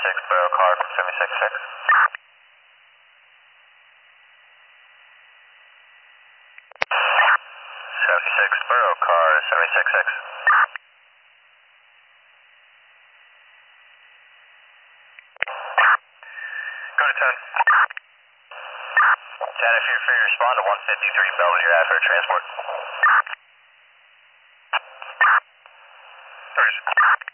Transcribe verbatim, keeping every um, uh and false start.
seventy-six Borough car from seventy-six six. seventy-six Borough car seventy-six six. Go to ten. Santa Fe free, respond to one fifty-three Belvedere Ave for transport. Thirty.